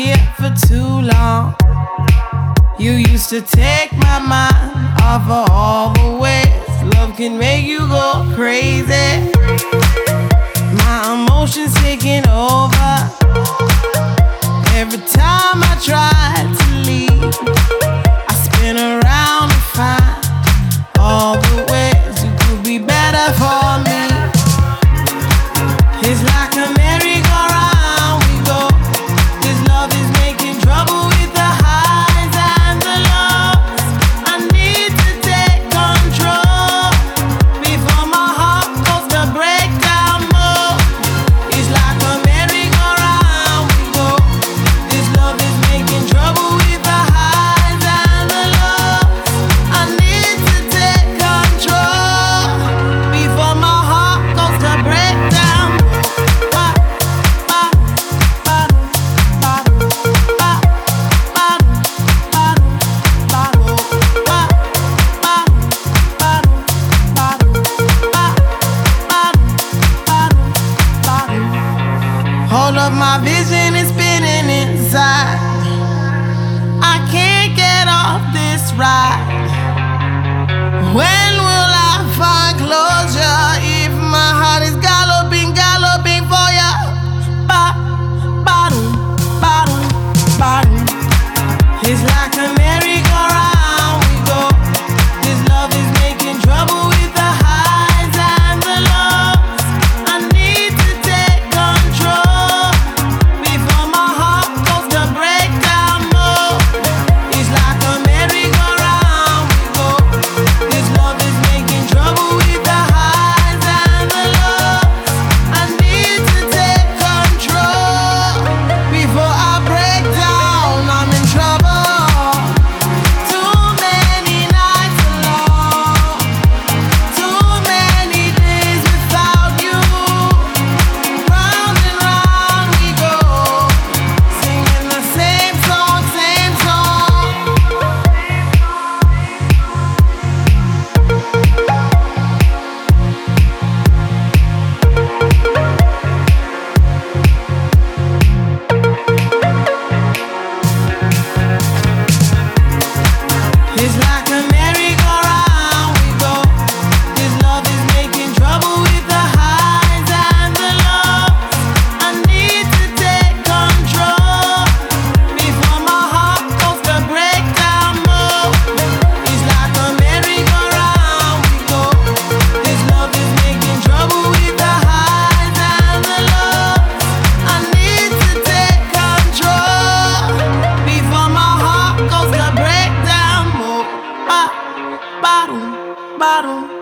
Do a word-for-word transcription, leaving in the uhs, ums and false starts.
here for too long. You used to take my mind off of all the ways love can make you go crazy. My emotions taking over. Every time I try to leave, I spin around and find all the ways you could be better for me. It's like a merry-go-round we go. This love is making trouble with the highs and the lows. I need to take control before my heart goes to breakdown mode. It's like a merry-go-round we go. This love is making trouble with the highs and the lows. I need to take control before my heart goes to breakdown. Hold up, my vision is spinning inside. I can't get off this ride. When will I find closure if my heart is galloping, galloping for ya? Ba, ba-dum, ba-dum, ba-dum. It's like a merry-go-round we go. This love is making trouble with the highs and the lows. I need to take control before my heart goes to breakdown mode. It's like a merry-go-round we go. This love is making trouble with the highs and the lows. I need to take control before I break down. I'm in trouble. Too many nights alone. Too many days without you. Round and round we go, singing the same song, same song. It's like a merry-go-round we go. This love is making trouble with the highs and the lows. I need to take control before my heart goes to breakdown mode. It's like a merry-go-round we go. This love is making trouble with the highs and the lows. I need to take control before my heart goes to breakdown mode. Ba, ba-dum, ba-dum.